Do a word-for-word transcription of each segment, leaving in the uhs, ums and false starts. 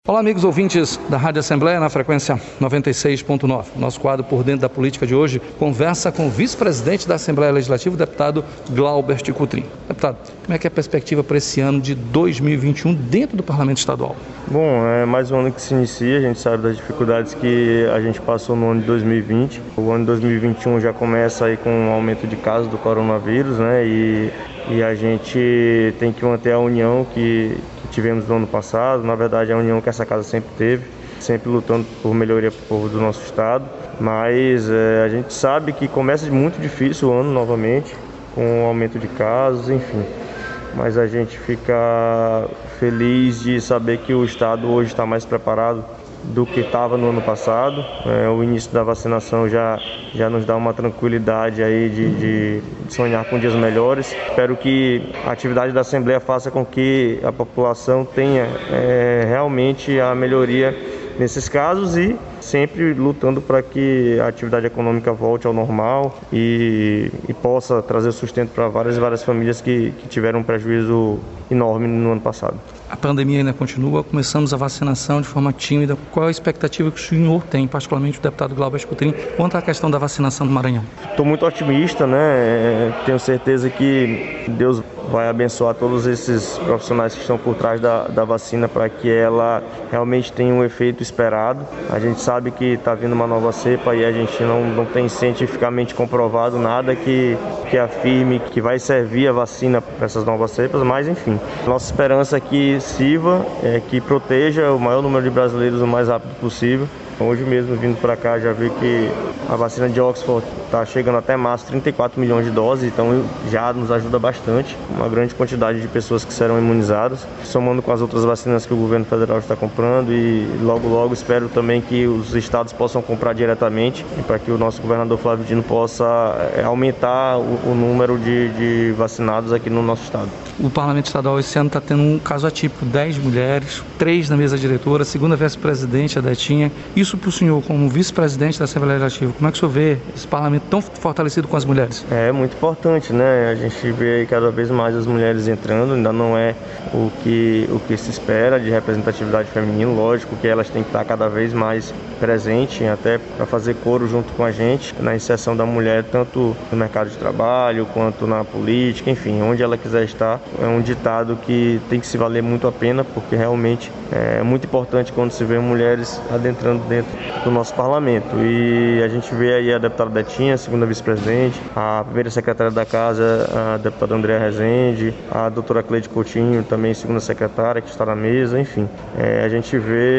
Olá, amigos ouvintes da Rádio Assembleia na frequência noventa e seis ponto nove. Nosso quadro Por Dentro da Política de hoje conversa com o vice-presidente da Assembleia Legislativa, o deputado Glaubert Coutrin. Deputado, como é que é a perspectiva para esse ano de dois mil e vinte e um dentro do Parlamento Estadual? Bom, é mais um ano que se inicia, a gente sabe das dificuldades que a gente passou no ano de dois mil e vinte. O ano de dois mil e vinte e um já começa aí com um aumento de casos do coronavírus, né? E, e a gente tem que manter a união que tivemos no ano passado. Na verdade, a união que essa casa sempre teve, sempre lutando por melhoria para o povo do nosso estado. Mas é, a gente sabe que começa muito difícil o ano novamente, com o aumento de casos, enfim. Mas a gente fica feliz de saber que o estado hoje está mais preparado do que estava no ano passado. É, o início da vacinação já, já nos dá uma tranquilidade aí de, de sonhar com dias melhores. Espero que a atividade da Assembleia faça com que a população tenha é, realmente a melhoria nesses casos e sempre lutando para que a atividade econômica volte ao normal e, e possa trazer sustento para várias e várias famílias que, que tiveram um prejuízo enorme no ano passado. A pandemia ainda continua, começamos a vacinação de forma tímida. Qual é a expectativa que o senhor tem, particularmente o deputado Glaubert Coutrin, quanto à questão da vacinação do Maranhão? Estou muito otimista, né? Tenho certeza que Deus vai abençoar todos esses profissionais que estão por trás da, da vacina para que ela realmente tenha um efeito esperado. A gente sabe que está vindo uma nova cepa e a gente não, não tem cientificamente comprovado nada que, que afirme que vai servir a vacina para essas novas cepas, mas enfim, nossa esperança é que sirva, é, que proteja o maior número de brasileiros o mais rápido possível. Hoje mesmo, vindo para cá, já vi que a vacina de Oxford está chegando até março, trinta e quatro milhões de doses, então já nos ajuda bastante. Uma grande quantidade de pessoas que serão imunizadas, somando com as outras vacinas que o governo federal está comprando, e logo logo espero também que os estados possam comprar diretamente, para que o nosso governador Flávio Dino possa aumentar o, o número de, de vacinados aqui no nosso estado. O Parlamento Estadual esse ano está tendo um caso atípico, dez mulheres, três na mesa diretora, segunda vice-presidente, a Detinha. Isso para o senhor, como vice-presidente da Assembleia Legislativa, como é que o senhor vê esse parlamento tão fortalecido com as mulheres? É muito importante, né? A gente vê aí cada vez mais as mulheres entrando, ainda não é o que, o que se espera de representatividade feminina. Lógico que elas têm que estar cada vez mais presentes, até para fazer coro junto com a gente, na inserção da mulher, tanto no mercado de trabalho, quanto na política, enfim, onde ela quiser estar. É um ditado que tem que se valer muito a pena, porque realmente é muito importante quando se vê mulheres adentrando dentro do nosso parlamento. E a gente vê aí a deputada Detinha, segunda vice-presidente, a primeira secretária da casa, a deputada Andréa Rezende, a doutora Cleide Coutinho, também segunda secretária, que está na mesa, enfim. É, a gente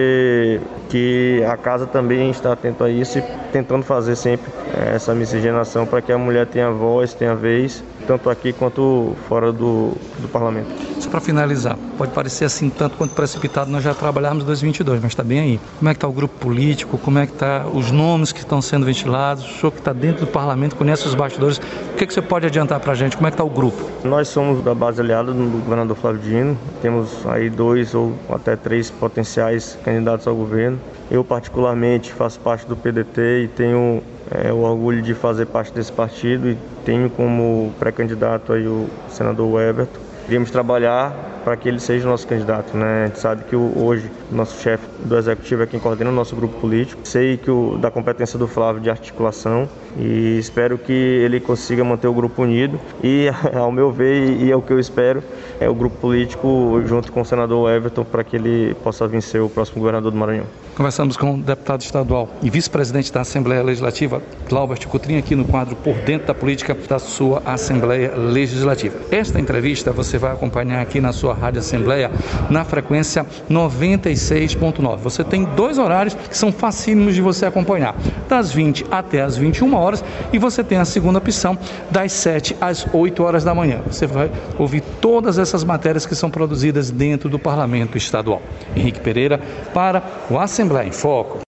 vê que a casa também está atenta a isso e tentando fazer sempre é, essa miscigenação para que a mulher tenha voz, tenha vez, tanto aqui quanto fora do, do parlamento. Só para finalizar, pode parecer assim tanto quanto precipitado, nós já trabalhamos em dois mil e vinte e dois, mas está bem aí. Como é que está o grupo político, como é que está os nomes que estão sendo ventilados, o senhor que está dentro do parlamento, conhece os bastidores, o que, é que você pode adiantar para a gente, como é que está o grupo? Nós somos da base aliada do governador Flávio Dino, temos aí dois ou até três potenciais candidatos ao governo. Eu particularmente faço parte do P D T e tenho é, o orgulho de fazer parte desse partido e tenho como pré-candidato aí o senador Everton. Queríamos trabalhar para que ele seja o nosso candidato, né? A gente sabe que o, hoje o nosso chefe do executivo é quem coordena o nosso grupo político. Sei que o, da competência do Flávio de articulação e espero que ele consiga manter o grupo unido e, ao meu ver, e é o que eu espero, é o grupo político junto com o senador Everton para que ele possa vencer o próximo governador do Maranhão. Conversamos com o deputado estadual e vice-presidente da Assembleia Legislativa, Glaubert Coutrin, aqui no quadro Por Dentro da Política da sua Assembleia Legislativa. Esta entrevista você vai acompanhar aqui na sua Rádio Assembleia, na frequência noventa e seis ponto nove. Você tem dois horários que são facílimos de você acompanhar, das vinte até as vinte e uma horas, e você tem a segunda opção, das sete às oito horas da manhã. Você vai ouvir todas essas matérias que são produzidas dentro do Parlamento Estadual. Henrique Pereira para o Assembleia em Foco.